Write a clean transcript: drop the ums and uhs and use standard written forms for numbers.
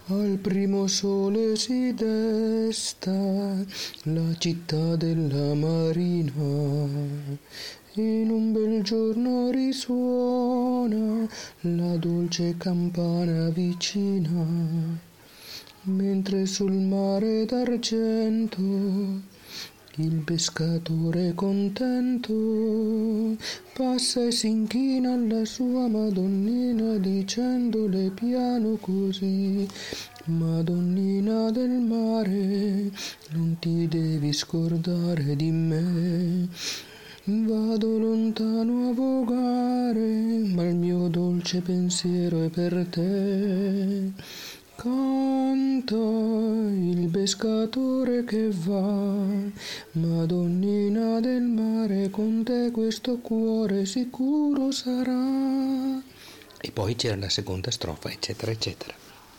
Al primo sole si desta la città della marina. In un bel giorno risuona la dolce campana vicina, mentre sul mare d'argento il pescatore contento passa e si inchina alla sua Madonnina dicendole piano così: Madonnina del mare, non ti devi scordare di me. Vado lontano a vogare, ma il mio dolce pensiero è per te. Canta il pescatore che va, Madonnina del mare, con te questo cuore sicuro sarà. E poi c'era la seconda strofa, eccetera, eccetera.